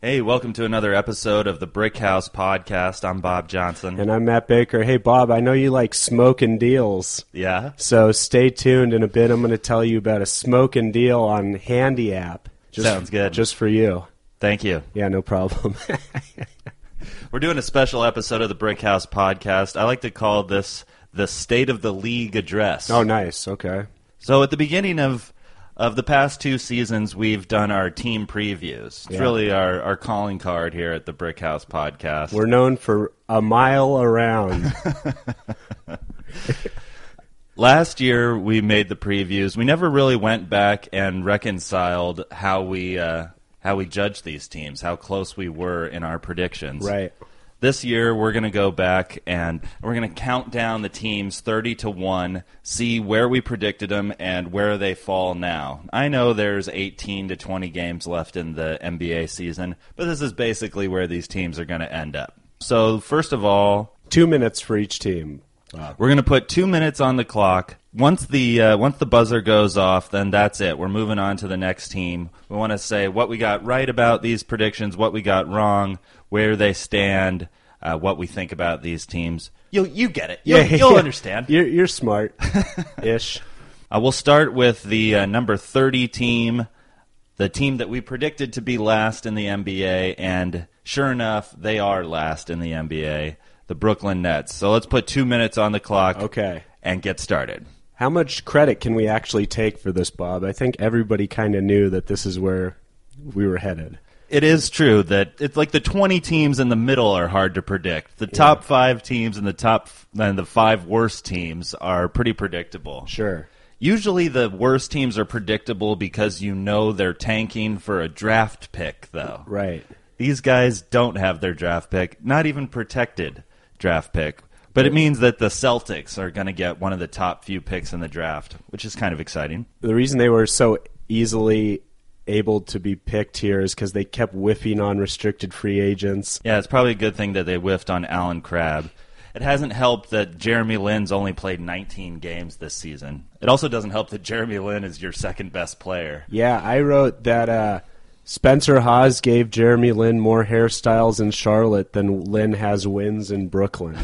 Hey, welcome to another episode of the Brick House Podcast. I'm Bob Johnson. And I'm Matt Baker. Hey, Bob, I know you like smoking deals. Yeah? So stay tuned. In a bit, I'm going to tell you about a smoking deal on Handy App. Sounds good. Just for you. Thank you. Yeah, no problem. We're doing a special episode of the Brick House Podcast. I like to call this the State of the League Address. Oh, nice. Okay. So at the beginning of the past two seasons, we've done our team previews. It's really our calling card here at the Brick House Podcast. We're known for a mile around. Last year, we made the previews. We never really went back and reconciled how we judged these teams, how close we were in our predictions. Right. This year, we're going to go back and we're going to count down the teams 30-1, see where we predicted them and where they fall now. I know there's 18 to 20 games left in the NBA season, but this is basically where these teams are going to end up. So, first of all, 2 minutes for each team. Wow. We're going to put 2 minutes on the clock. Once the buzzer goes off, then that's it. We're moving on to the next team. We want to say what we got right about these predictions, what we got wrong, where they stand, what we think about these teams. You get it. You'll understand. You're smart-ish. We'll start with the number 30 team, the team that we predicted to be last in the NBA, and sure enough, they are last in the NBA, the Brooklyn Nets. So let's put 2 minutes on the clock and get started. How much credit can we actually take for this, Bob? I think everybody kind of knew that this is where we were headed. It is true that it's like the 20 teams in the middle are hard to predict. The top 5 teams and the 5 worst teams are pretty predictable. Sure. Usually the worst teams are predictable because you know they're tanking for a draft pick, though. Right. These guys don't have their draft pick, not even protected draft pick. But it means that the Celtics are going to get one of the top few picks in the draft, which is kind of exciting. The reason they were so easily able to be picked here is because they kept whiffing on restricted free agents. Yeah, it's probably a good thing that they whiffed on Alan Crabb. It hasn't helped that Jeremy Lin's only played 19 games this season. It also doesn't help that Jeremy Lin is your second best player. Yeah, I wrote that Spencer Hawes gave Jeremy Lin more hairstyles in Charlotte than Lin has wins in Brooklyn.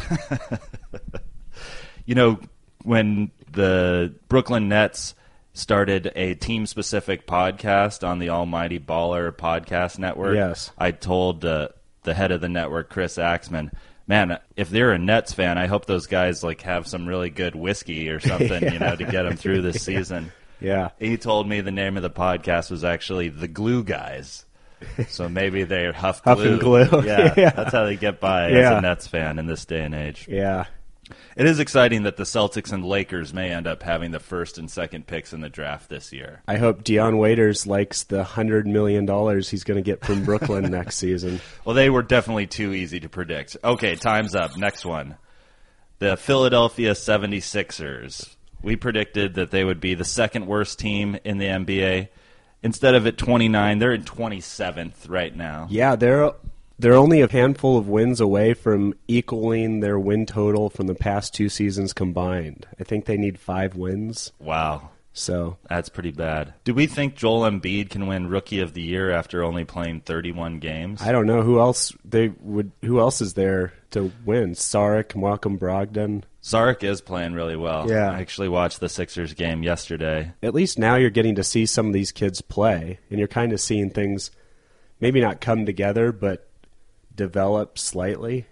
You know, when the Brooklyn Nets started a team-specific podcast on the Almighty Baller Podcast Network, yes, I told the head of the network, Chris Axman, man, if they're a Nets fan, I hope those guys have some really good whiskey or something, to get them through this season. Yeah. He told me the name of the podcast was actually The Glue Guys. So maybe they're Huff Glue. Huff and Glue. Yeah, that's how they get by as a Nets fan in this day and age. Yeah. It is exciting that the Celtics and Lakers may end up having the first and second picks in the draft this year. I hope Dion Waiters likes the $100 million he's going to get from Brooklyn next season. Well, they were definitely too easy to predict. Okay, time's up. Next one. The Philadelphia 76ers. We predicted that they would be the second worst team in the NBA. Instead of at 29, they're in 27th right now. Yeah, they're only a handful of wins away from equaling their win total from the past 2 seasons combined. I think they need 5 wins. Wow. So that's pretty bad. Do we think Joel Embiid can win Rookie of the Year after only playing 31 games? I don't know who else is there to win. Saric, Malcolm Brogdon. Saric is playing really well. Yeah. I actually watched the Sixers game yesterday. At least now you're getting to see some of these kids play, and you're kind of seeing things maybe not come together, but develop slightly,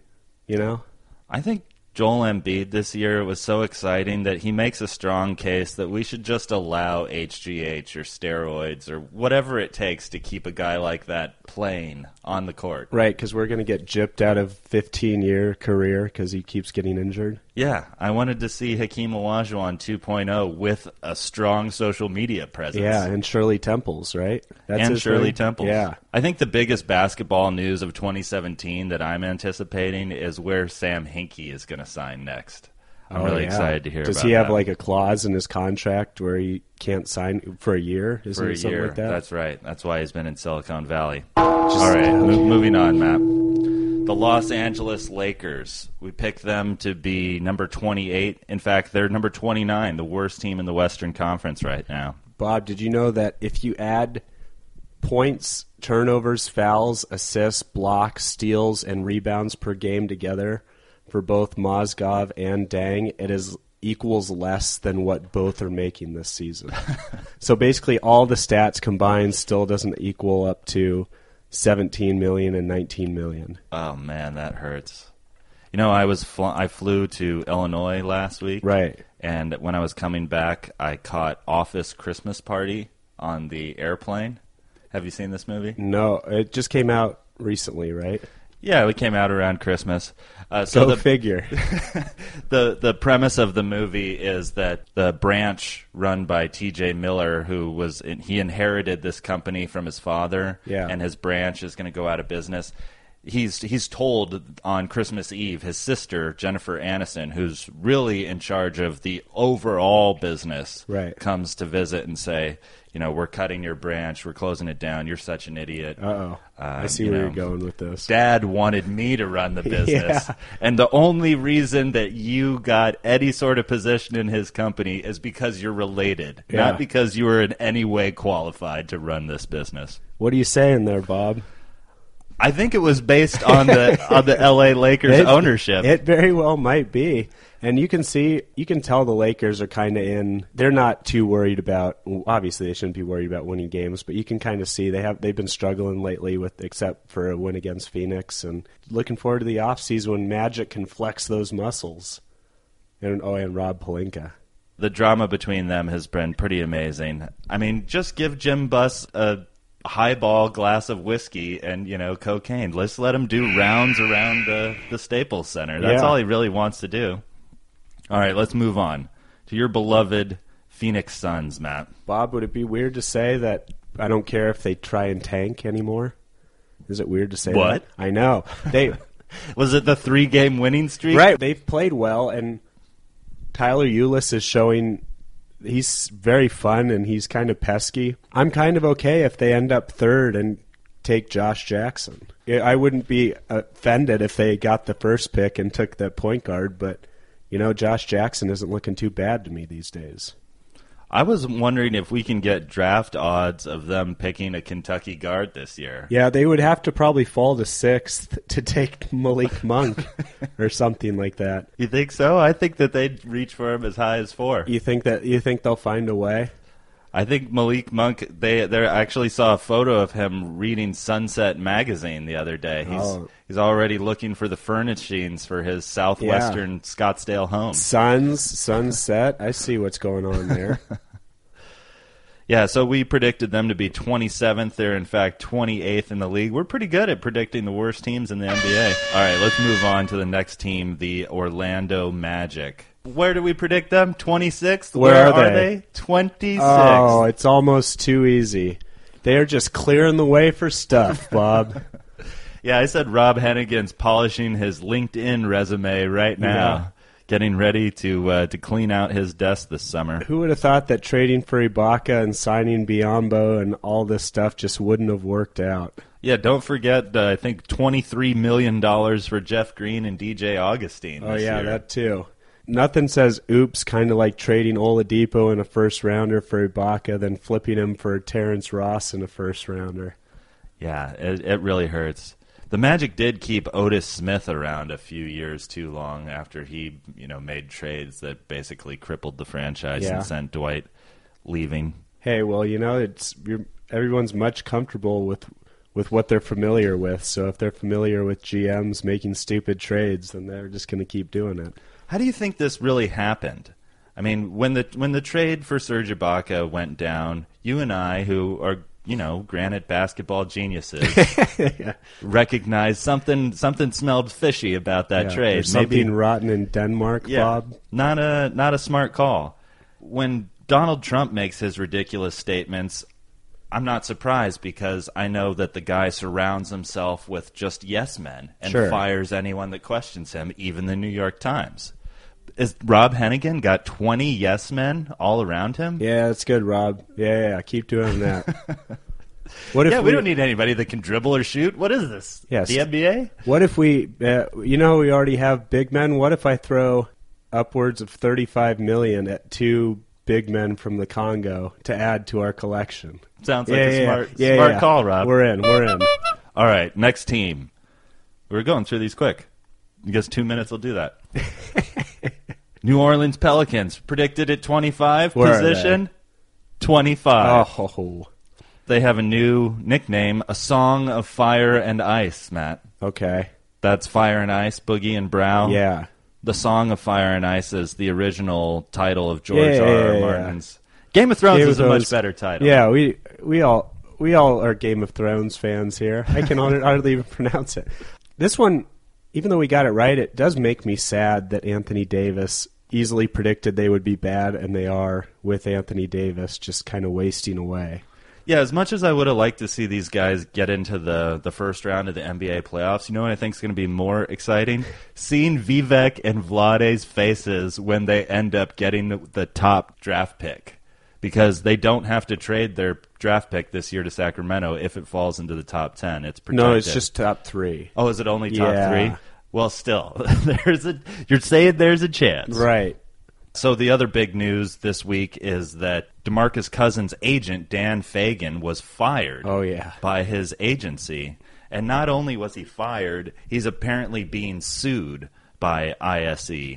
I think Joel Embiid this year was so exciting that he makes a strong case that we should just allow HGH or steroids or whatever it takes to keep a guy like that playing on the court. Right, because we're going to get gypped out of 15-year career because he keeps getting injured. Yeah, I wanted to see Hakeem Olajuwon 2.0 with a strong social media presence. Yeah, and Shirley Temples, right? And Shirley Temples. Yeah. I think the biggest basketball news of 2017 that I'm anticipating is where Sam Hinkie is going to sign next. I'm really excited to hear about that. Does he have a clause in his contract where he can't sign for a year? Isn't it something like that? That's right. That's why he's been in Silicon Valley. All right, moving on, Matt. The Los Angeles Lakers. We picked them to be number 28. In fact, they're number 29, the worst team in the Western Conference right now. Bob, did you know that if you add points, turnovers, fouls, assists, blocks, steals, and rebounds per game together for both Mozgov and Deng, it is equals less than what both are making this season. So basically all the stats combined still doesn't equal up to 17 million and 19 million. Oh man, that hurts. You know, I flew to Illinois last week. Right. And when I was coming back, I caught Office Christmas Party on the airplane. Have you seen this movie? No, it just came out recently, right? Yeah, it came out around Christmas. Figure. The premise of the movie is that the branch run by T.J. Miller, he inherited this company from his father, and his branch is going to go out of business. He's told on Christmas Eve, his sister, Jennifer Aniston, who's really in charge of the overall business, comes to visit and say, we're cutting your branch, we're closing it down, you're such an idiot. I see where you're going with this. Dad wanted me to run the business, and the only reason that you got any sort of position in his company is because you're related, not because you were in any way qualified to run this business. What are you saying there, Bob? I think it was based on the LA Lakers ownership. It very well might be. And you can tell the Lakers are kind of they're not too worried about, obviously they shouldn't be worried about winning games, but you can kind of see they've been struggling lately except for a win against Phoenix, and looking forward to the offseason when Magic can flex those muscles. And Rob Pelinka. The drama between them has been pretty amazing. I mean, just give Jim Buss a highball glass of whiskey and cocaine. Let's let him do rounds around the Staples Center. That's all he really wants to do. All right, let's move on to your beloved Phoenix Suns, Matt. Bob, would it be weird to say that I don't care if they try and tank anymore? Is it weird to say what? That? I know. Was it the 3-game winning streak? Right. They've played well, and Tyler Ulis is showing he's very fun and he's kind of pesky. I'm kind of okay if they end up third and take Josh Jackson. I wouldn't be offended if they got the first pick and took the point guard, but Josh Jackson isn't looking too bad to me these days. I was wondering if we can get draft odds of them picking a Kentucky guard this year. Yeah, they would have to probably fall to 6th to take Malik Monk or something like that. You think so? I think that they'd reach for him as high as 4. You think they'll find a way? I think Malik Monk, they actually saw a photo of him reading Sunset magazine the other day. He's already looking for the furnishings for his southwestern Scottsdale home. Sunset, I see what's going on there. Yeah, so we predicted them to be 27th. They're, in fact, 28th in the league. We're pretty good at predicting the worst teams in the NBA. All right, let's move on to the next team, the Orlando Magic. Where do we predict them? 26th? Where are they? 26th. Oh, it's almost too easy. They're just clearing the way for stuff, Bob. Yeah, I said Rob Hennigan's polishing his LinkedIn resume right now, getting ready to clean out his desk this summer. Who would have thought that trading for Ibaka and signing Biyombo and all this stuff just wouldn't have worked out? Yeah, don't forget, I think $23 million for Jeff Green and DJ Augustine this year. That too. Nothing says oops, kind of like trading Oladipo in a first-rounder for Ibaka, then flipping him for Terrence Ross in a first-rounder. Yeah, it really hurts. The Magic did keep Otis Smith around a few years too long after he, made trades that basically crippled the franchise and sent Dwight leaving. Hey, well, everyone's much comfortable with what they're familiar with. So if they're familiar with GMs making stupid trades, then they're just going to keep doing it. How do you think this really happened? I mean, when the trade for Serge Ibaka went down, you and I, who are granted basketball geniuses, recognized something smelled fishy about that trade. There's something rotten in Denmark, Bob. Not a smart call. When Donald Trump makes his ridiculous statements, I'm not surprised because I know that the guy surrounds himself with just yes men and fires anyone that questions him, even the New York Times. Is Rob Hennigan got 20 yes men all around him? Yeah, that's good, Rob. Yeah, keep doing that. We don't need anybody that can dribble or shoot. What is this? Yes. The NBA? What if we already have big men. What if I throw upwards of $35 million at 2 big men from the Congo to add to our collection. Sounds like a smart call, Rob. We're in. All right, next team. We're going through these quick. I guess 2 minutes will do that. New Orleans Pelicans, predicted at 25, position 25. Oh. They have a new nickname, A Song of Fire and Ice, Matt. Okay. That's Fire and Ice, Boogie and Brow. Yeah. The Song of Fire and Ice is the original title of George R.R. Martin's. Game of Thrones Game is of a Thrones. much better title. Yeah, we all are Game of Thrones fans here. I can hardly even pronounce it. This one, even though we got it right, it does make me sad that Anthony Davis easily predicted they would be bad, and they are, with Anthony Davis just kind of wasting away. Yeah, as much as I would have liked to see these guys get into the first round of the NBA playoffs, you know what I think is going to be more exciting? Seeing Vivek and Vlade's faces when they end up getting the top draft pick. Because they don't have to trade their draft pick this year to Sacramento if it falls into the top 10. It's protected. No, it's just top 3. Oh, is it only top 3? Well, still, you're saying there's a chance. Right. So the other big news this week is that DeMarcus Cousins' agent, Dan Fagan, was fired by his agency. And not only was he fired, he's apparently being sued by ISE.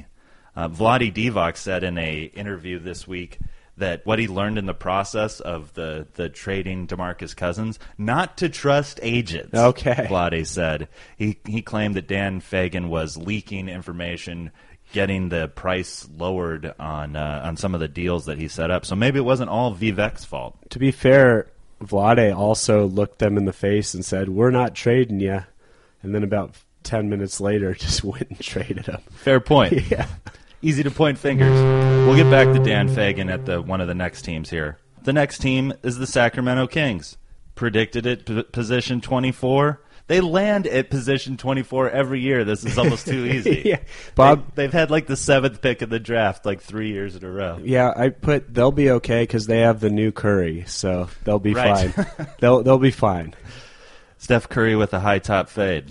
Vlade Divac said in an interview this week that what he learned in the process of the trading DeMarcus Cousins, not to trust agents. Okay. Vlade said. He claimed that Dan Fagan was leaking information, getting the price lowered on some of the deals that he set up. So maybe it wasn't all Vivek's fault. To be fair, Vlade also looked them in the face and said, "We're not trading you." And then about 10 minutes later, just went and traded him. Fair point. Yeah. Easy to point fingers. We'll get back to Dan Fagan at one of the next teams here. The next team is the Sacramento Kings. Predicted at position 24. They land at position 24 every year. This is almost too easy. Yeah. Bob, they've had like the 7th pick of the draft like 3 years in a row. Yeah, I put they'll be okay because they have the new Curry, so they'll be Right. fine. They'll be fine. Steph Curry with a high top fade.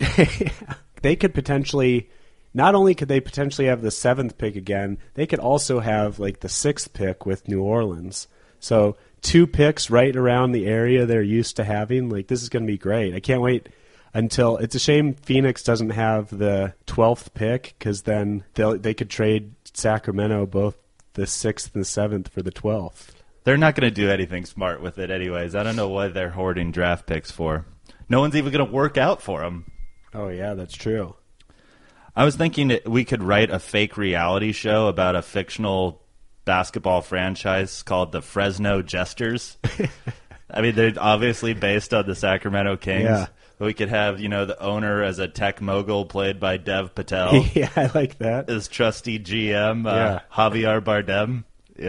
They could potentially. Not only could they potentially have the 7th pick again, they could also have like the 6th pick with New Orleans. So 2 picks right around the area they're used to having. Like, this is going to be great. I can't wait until it's a shame Phoenix doesn't have the 12th pick because then they could trade Sacramento both the 6th and the 7th for the 12th. They're not going to do anything smart with it anyways. I don't know what they're hoarding draft picks for. No one's even going to work out for them. Oh, yeah, that's true. I was thinking that we could write a fake reality show about a fictional basketball franchise called the Fresno Jesters. I mean, they're obviously based on the Sacramento Kings. Yeah. We could have, the owner as a tech mogul played by Dev Patel. Yeah, I like that. As trusty GM, Javier Bardem,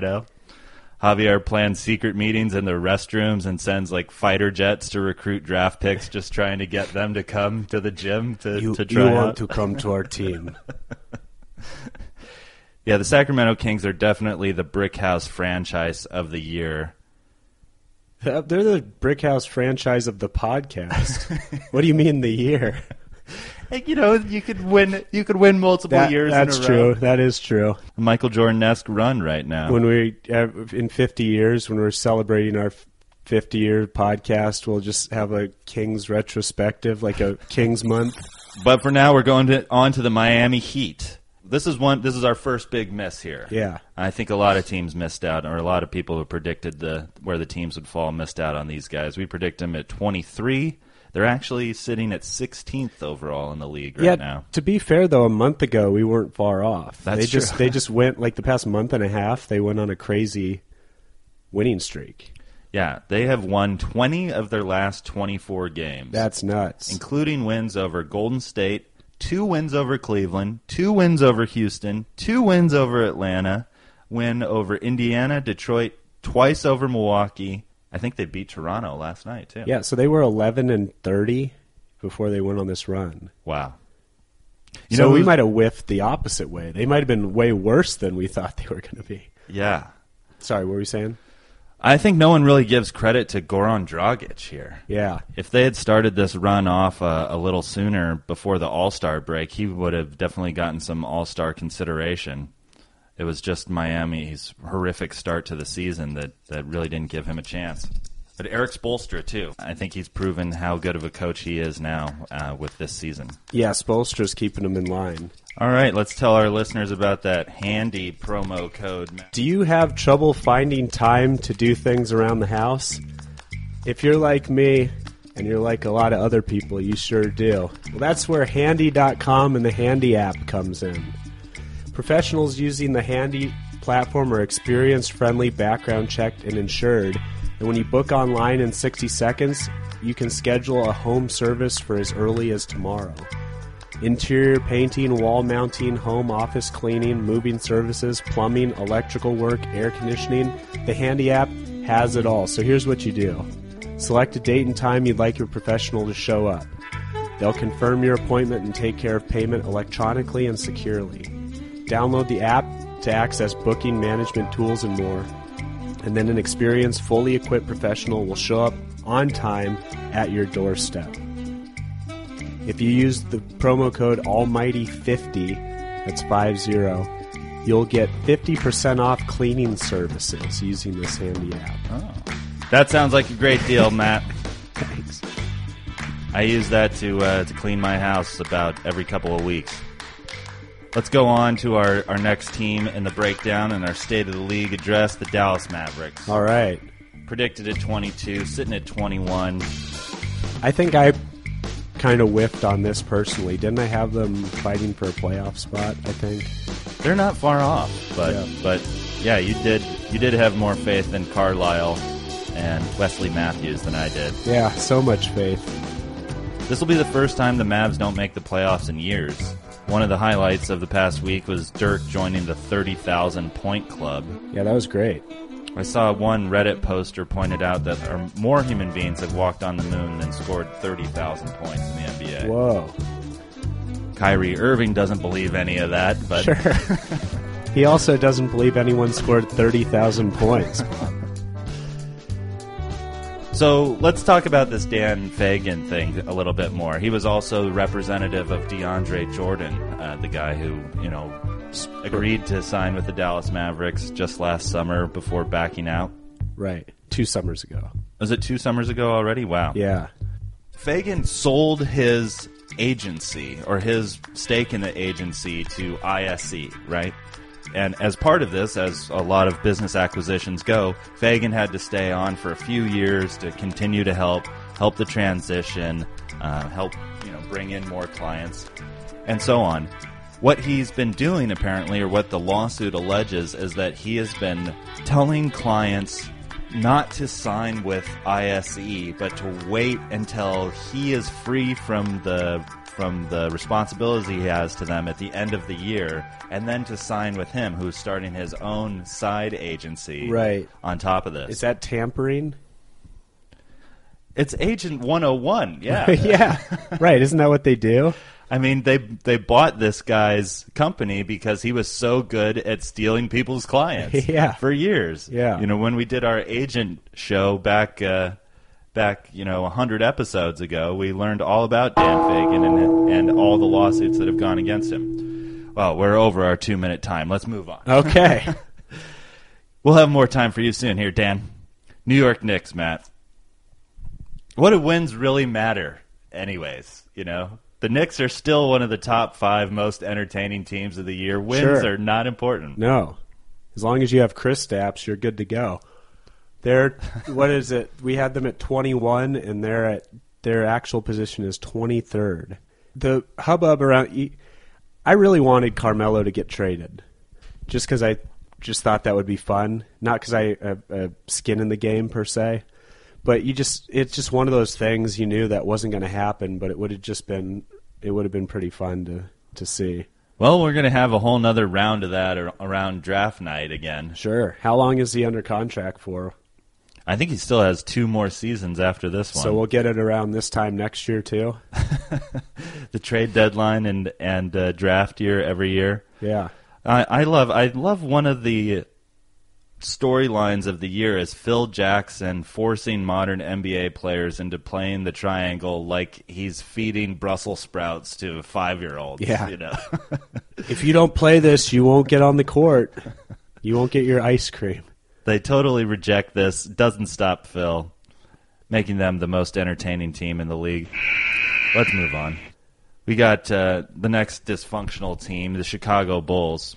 Javier plans secret meetings in the restrooms and sends like fighter jets to recruit draft picks, just trying to get them to come to the gym to try You out. want to come to our team. Yeah, the Sacramento Kings are definitely the Brick House franchise of the year. They're the Brickhouse franchise of the podcast. What do you mean the year? You could win multiple years in a row. That's true. That is true. Michael Jordan-esque run right now. When we in 50 years, when we're celebrating our 50-year podcast, we'll just have a Kings retrospective, like a Kings month. But for now, we're going on to the Miami Heat. This is our first big miss here. Yeah. I think a lot of teams missed out, or a lot of people who predicted where the teams would fall missed out on these guys. We predict them at 23. They're actually sitting at 16th overall in the league right now. To be fair, though, a month ago we weren't far off. That's true. They just went, like the past month and a half, they went on a crazy winning streak. Yeah, they have won 20 of their last 24 games. That's nuts. Including wins over Golden State, 2 wins over Cleveland, 2 wins over Houston, 2 wins over Atlanta, win over Indiana, Detroit, twice over Milwaukee. I think they beat Toronto last night, too. Yeah, so they were 11-30 before they went on this run. Wow. So we might have whiffed the opposite way. They might have been way worse than we thought they were going to be. Yeah. Sorry, what were you saying? I think no one really gives credit to Goran Dragic here. Yeah. If they had started this run off a little sooner before the All-Star break, he would have definitely gotten some All-Star consideration. It was just Miami's horrific start to the season that really didn't give him a chance. But Eric Spoelstra, too. I think he's proven how good of a coach he is now with this season. Yeah, Spoelstra's keeping him in line. All right, let's tell our listeners about that handy promo code. Do you have trouble finding time to do things around the house? If you're like me, and you're like a lot of other people, you sure do. Well, that's where Handy.com and the Handy app comes in. Professionals using the Handy platform are experienced, friendly, background-checked, and insured. And when you book online in 60 seconds, you can schedule a home service for as early as tomorrow. Interior painting, wall mounting, home office cleaning, moving services, plumbing, electrical work, air conditioning. The Handy app has it all. So here's what you do. Select a date and time you'd like your professional to show up. They'll confirm your appointment and take care of payment electronically and securely. Download the app to access booking, management tools, and more. And then an experienced, fully equipped professional will show up on time at your doorstep. If you use the promo code Almighty50, that's 50, you'll get 50% off cleaning services using this Handy app. Oh. That sounds like a great deal, Matt. Thanks. I use that to clean my house about every couple of weeks. Let's go on to our next team in the breakdown and our State of the League address, the Dallas Mavericks. All right. Predicted at 22, sitting at 21. I think I kind of whiffed on this personally. Didn't I have them fighting for a playoff spot, I think? They're not far off, but yeah, you did have more faith in Carlisle and Wesley Matthews than I did. Yeah, so much faith. This will be the first time the Mavs don't make the playoffs in years. One of the highlights of the past week was Dirk joining the 30,000 point club. Yeah, that was great. I saw one Reddit poster pointed out that more human beings have walked on the moon than scored 30,000 points in the NBA. Whoa. Kyrie Irving doesn't believe any of that, but sure. He also doesn't believe anyone scored 30,000 points. So let's talk about this Dan Fagan thing a little bit more. He was also representative of DeAndre Jordan, the guy who, agreed to sign with the Dallas Mavericks just last summer before backing out. Right. 2 summers ago. Was it 2 summers ago already? Wow. Yeah. Fagan sold his agency, or his stake in the agency, to ISC, right? And as part of this, as a lot of business acquisitions go, Fagan had to stay on for a few years to continue to help the transition, help bring in more clients, and so on. What he's been doing, apparently, or what the lawsuit alleges, is that he has been telling clients not to sign with ISE, but to wait until he is free from the responsibilities he has to them at the end of the year, and then to sign with him, who's starting his own side agency right on top of this. Is that tampering? It's Agent 101, yeah. Yeah, right. Isn't that what they do? I mean, they bought this guy's company because he was so good at stealing people's clients for years. Yeah. When we did our agent show back 100 episodes ago, we learned all about Dan Fagan and all the lawsuits that have gone against him. Well, we're over our 2-minute time. Let's move on. Okay. We'll have more time for you soon here, Dan. New York Knicks, Matt. What do wins really matter anyways, The Knicks are still one of the top 5 most entertaining teams of the year. Wins are not important. No. As long as you have Kristaps, you're good to go. What is it? We had them at 21, and their actual position is 23rd. The hubbub around... I really wanted Carmelo to get traded, just because I just thought that would be fun. Not because I have a skin in the game, per se. But it's just one of those things you knew that wasn't going to happen, but it would have been pretty fun to see. Well, we're going to have a whole nother round of that around draft night again. Sure. How long is he under contract for? I think he still has 2 more seasons after this one. So we'll get it around this time next year too? The trade deadline and draft year every year. Yeah. I love one of the storylines of the year is Phil Jackson forcing modern NBA players into playing the triangle like he's feeding Brussels sprouts to 5-year-olds. Yeah. You know? If you don't play this, you won't get on the court. You won't get your ice cream. They totally reject this. Doesn't stop Phil, making them the most entertaining team in the league. Let's move on. We got the next dysfunctional team, the Chicago Bulls.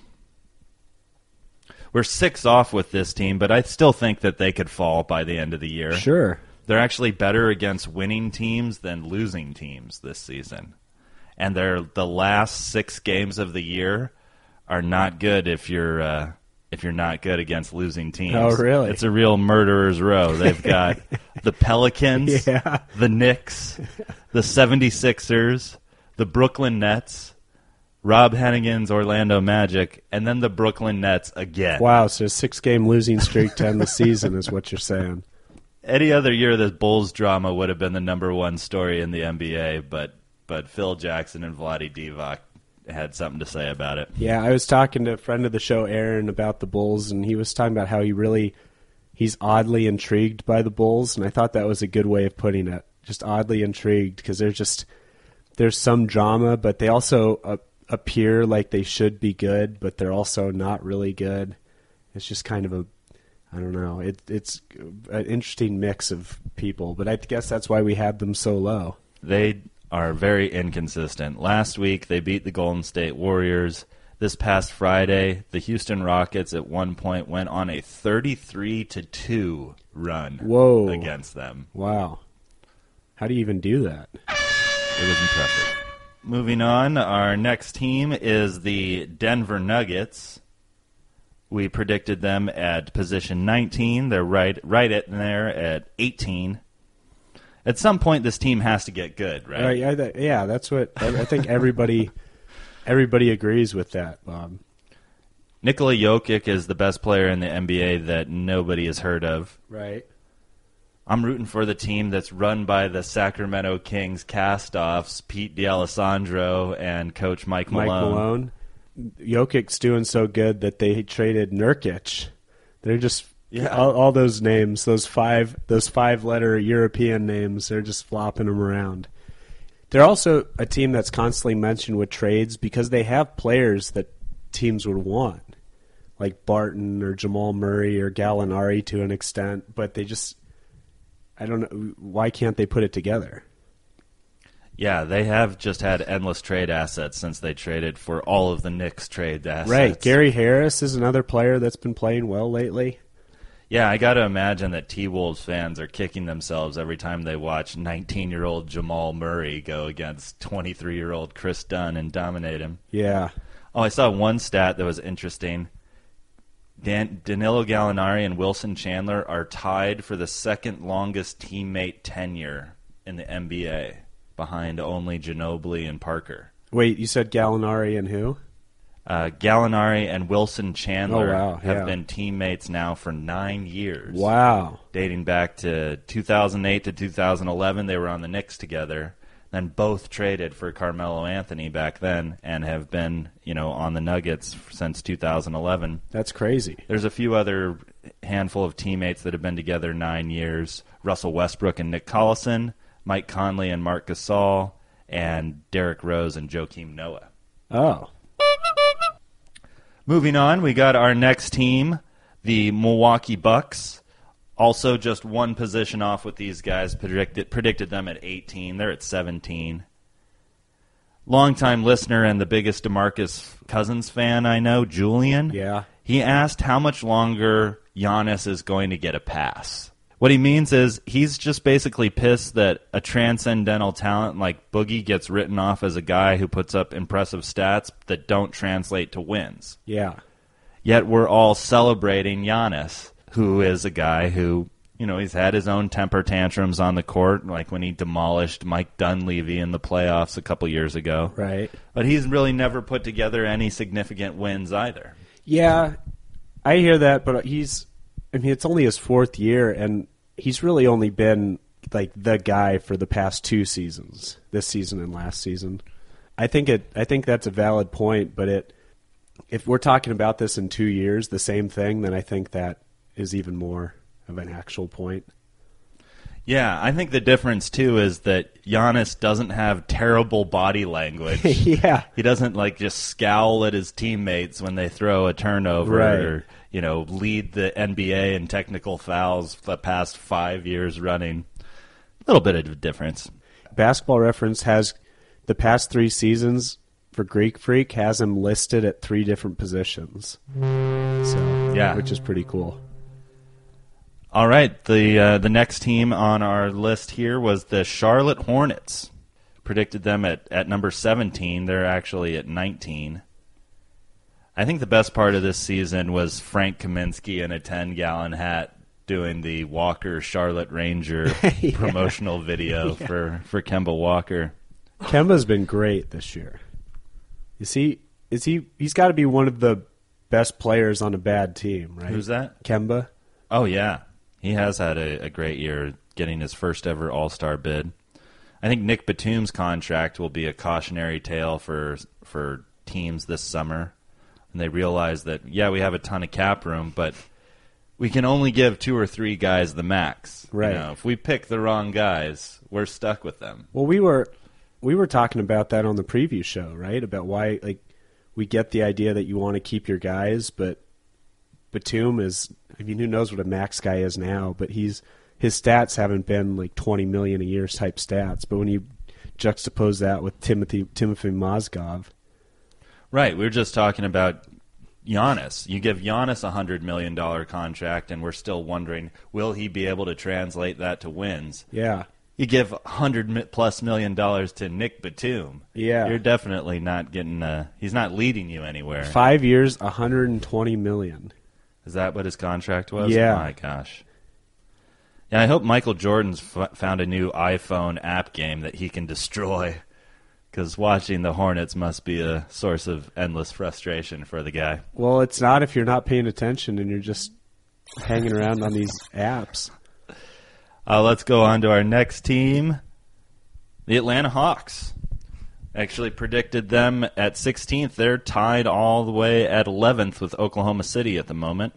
We're 6 off with this team, but I still think that they could fall by the end of the year. Sure. They're actually better against winning teams than losing teams this season. And the last 6 games of the year are not good if you're not good against losing teams. Oh, really? It's a real murderer's row. They've got the Pelicans, the Knicks, the 76ers, the Brooklyn Nets, Rob Hennigan's Orlando Magic, and then the Brooklyn Nets again. Wow, so a 6-game losing streak to end the season is what you're saying. Any other year, the Bulls drama would have been the number one story in the NBA, but Phil Jackson and Vlade Divac had something to say about it. Yeah, I was talking to a friend of the show, Aaron, about the Bulls, and he was talking about how he's oddly intrigued by the Bulls, and I thought that was a good way of putting it. Just oddly intrigued, because there's some drama, but they also appear like they should be good, but they're also not really good. It's just kind of I don't know. It's an interesting mix of people, but I guess that's why we had them so low. They are very inconsistent. Last week, they beat the Golden State Warriors. This past Friday, the Houston Rockets at one point went on a 33-2 run against them. Wow. How do you even do that? It was impressive. Moving on, our next team is the Denver Nuggets. We predicted them at position 19. They're right at there at 18. At some point, this team has to get good, right? Yeah, that's what I think. Everybody agrees with that, Bob. Nikola Jokic is the best player in the NBA that nobody has heard of. Right. I'm rooting for the team that's run by the Sacramento Kings cast-offs, Pete D'Alessandro and Coach Mike Malone. Jokic's doing so good that they traded Nurkic. They're just all those names, those five-letter European names. They're just flopping them around. They're also a team that's constantly mentioned with trades because they have players that teams would want, like Barton or Jamal Murray or Gallinari to an extent, but they just. I don't know. Why can't they put it together? Yeah, they have just had endless trade assets since they traded for all of the Knicks trade assets. Right. Gary Harris is another player that's been playing well lately. Yeah, I got to imagine that T-Wolves fans are kicking themselves every time they watch 19-year-old Jamal Murray go against 23-year-old Chris Dunn and dominate him. Yeah. Oh, I saw one stat that was interesting. Danilo Gallinari and Wilson Chandler are tied for the second longest teammate tenure in the NBA, behind only Ginobili and Parker. Wait, you said Gallinari and who? Gallinari and Wilson Chandler have been teammates now for 9 years. Wow. Dating back to 2008 to 2011, they were on the Knicks together. Then both traded for Carmelo Anthony back then and have been, on the Nuggets since 2011. That's crazy. There's a few other handful of teammates that have been together 9 years. Russell Westbrook and Nick Collison, Mike Conley and Marc Gasol, and Derrick Rose and Joakim Noah. Oh. Moving on, we got our next team, the Milwaukee Bucks. Also just one position off with these guys, predicted them at 18. They're at 17. Longtime listener and the biggest DeMarcus Cousins fan I know, Julian. Yeah. He asked how much longer Giannis is going to get a pass. What he means is he's just basically pissed that a transcendental talent like Boogie gets written off as a guy who puts up impressive stats that don't translate to wins. Yeah. Yet we're all celebrating Giannis, who is a guy who, he's had his own temper tantrums on the court, like when he demolished Mike Dunleavy in the playoffs a couple years ago. Right. But he's really never put together any significant wins either. Yeah, I hear that, but it's only his 4th year, and he's really only been like the guy for the past 2 seasons, this season and last season. I think that's a valid point, but if we're talking about this in 2 years, the same thing, then I think that is even more of an actual point. Yeah, I think the difference, too, is that Giannis doesn't have terrible body language. Yeah. He doesn't, just scowl at his teammates when they throw a turnover Right. or, lead the NBA in technical fouls the past 5 years running. A little bit of a difference. Basketball Reference has the past 3 seasons for Greek Freak has him listed at 3 different positions. So, Yeah. which is pretty cool. All right, the next team on our list here was the Charlotte Hornets. Predicted them at number 17. They're actually at 19. I think the best part of this season was Frank Kaminsky in a 10-gallon hat doing the Walker Charlotte Ranger promotional video for Kemba Walker. Kemba's been great this year. He's got to be one of the best players on a bad team, right? Who's that? Kemba. Oh, yeah. He has had a great year getting his first ever All-Star bid. I think Nick Batum's contract will be a cautionary tale for teams this summer. And they realize that, we have a ton of cap room, but we can only give 2 or 3 guys the max. Right. If we pick the wrong guys, we're stuck with them. Well, we were talking about that on the preview show, right? About why we get the idea that you want to keep your guys, but Batum is, who knows what a max guy is now, but his stats haven't been like 20 million a year type stats. But when you juxtapose that with Timothy Mozgov. Right, we were just talking about Giannis. You give Giannis a $100 million contract, and we're still wondering, will he be able to translate that to wins? Yeah. You give $100+ million to Nick Batum. Yeah. You're definitely not getting. He's not leading you anywhere. 5 years, $120 million. Is that what his contract was? Yeah. Oh my gosh. Yeah, I hope Michael Jordan's found a new iPhone app game that he can destroy, because watching the Hornets must be a source of endless frustration for the guy. Well, it's not if you're not paying attention and you're just hanging around on these apps. Let's go on to our next team, the Atlanta Hawks. Actually predicted them at 16th. They're tied all the way at 11th with Oklahoma City at the moment.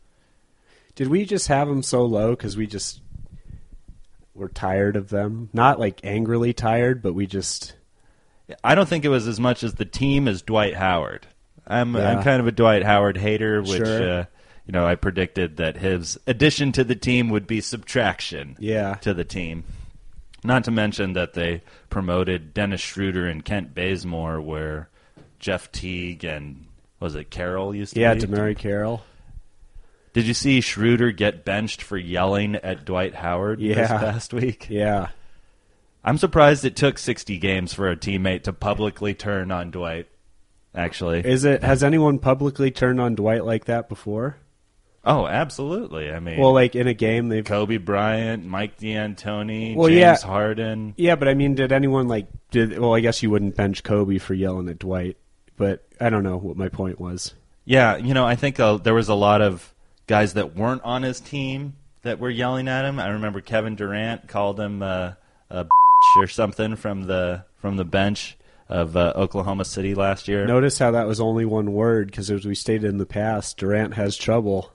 Did we just have them so low because we just were tired of them? Not like angrily tired, but we just... I don't think it was as much as the team as Dwight Howard. I'm kind of a Dwight Howard hater, which Sure. I predicted that his addition to the team would be subtraction Yeah. to the team. Not to mention that they promoted Dennis Schroeder and Kent Bazemore, where Jeff Teague and, was it Carroll used to be? Yeah, DeMary Carroll. Did you see Schroeder get benched for yelling at Dwight Howard this past week? Yeah. I'm surprised it took 60 games for a teammate to publicly turn on Dwight, actually. Has anyone publicly turned on Dwight like that before? Oh, absolutely. I mean, Well, like in a game they've... Kobe Bryant, Mike D'Antoni, Well, James Harden. Yeah, but I mean, did anyone well, I guess you wouldn't bench Kobe for yelling at Dwight, but I don't know what my point was. Yeah, I think there was a lot of guys that weren't on his team that were yelling at him. I remember Kevin Durant called him a or something from the bench of Oklahoma City last year. Notice how that was only one word, because as we stated in the past, Durant has trouble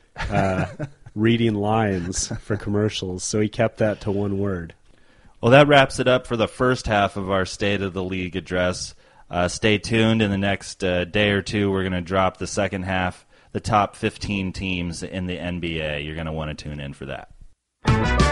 reading lines for commercials, so he kept that to one word. Well, that wraps it up for the first half of our State of the League address. Stay tuned. In the next day or two, we're going to drop the second half, the top 15 teams in the NBA. You're going to want to tune in for that.